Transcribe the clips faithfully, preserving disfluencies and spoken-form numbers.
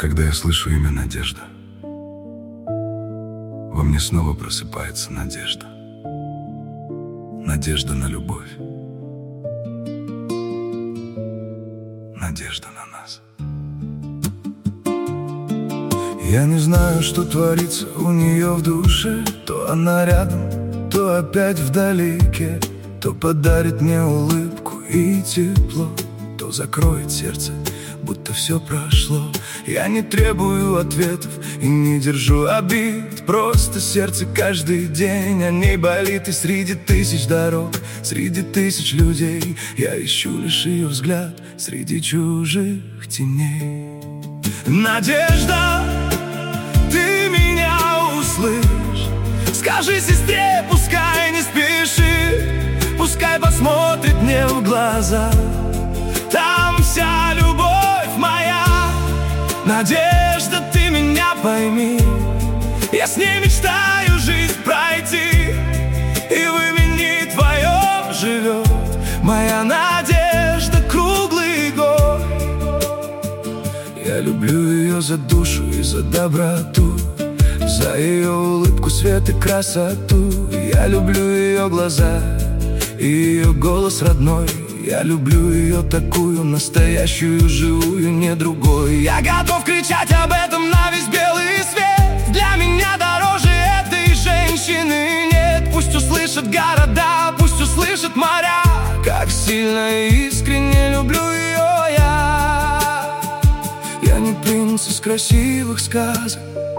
Когда я слышу имя Надежда, во мне снова просыпается надежда. Надежда на любовь. Надежда на нас. Я не знаю, что творится у нее в душе. То она рядом, то опять вдалеке. То подарит мне улыбку и тепло, то закроет сердце, будто все прошло. Я не требую ответов и не держу обид. Просто сердце каждый день о ней болит. И среди тысяч дорог, среди тысяч людей я ищу лишь ее взгляд среди чужих теней. Надежда, ты меня услышь. Скажи сестре, пускай не спешит, пускай посмотрит мне в глаза. Там вся любовь моя. Надежда, ты меня пойми. Я с ней мечтаю жизнь пройти, и в имени твоем живет моя надежда круглый год. Я люблю ее за душу и за доброту, за ее улыбку, свет и красоту. Я люблю ее глаза и ее голос родной. Я люблю ее такую, настоящую, живую, не другой. Я готов кричать об этом на весь белый свет. Для меня дороже этой женщины нет. Пусть услышат города, пусть услышат моря, как сильно и искренне люблю ее я. Я не принц из красивых сказок,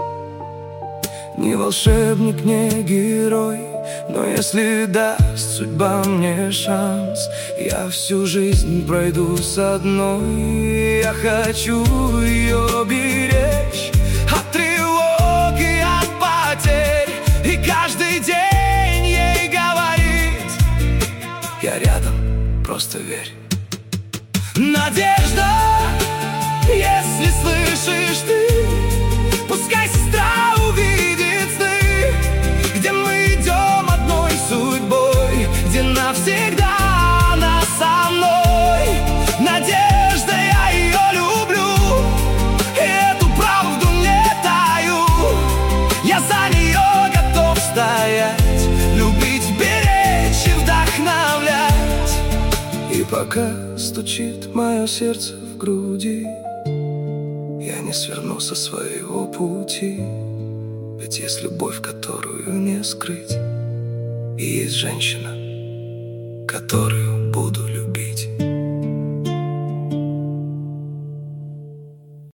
не волшебник, не герой. Но если даст судьба мне шанс, я всю жизнь пройду с одной. Я хочу ее беречь от тревог и от потерь, и каждый день ей говорить: я рядом, просто верь. Надежда, если слышишь ты, пускай сестра увидит сны, где мы идем одной судьбой, где навсегда она со мной. Надежда, я ее люблю, и эту правду не таю. Я за нее готов стоять, любить, беречь и вдохновлять. И пока стучит мое сердце в груди, я не сверну со своего пути. Ведь есть любовь, которую не скрыть, и есть женщина, которую буду любить.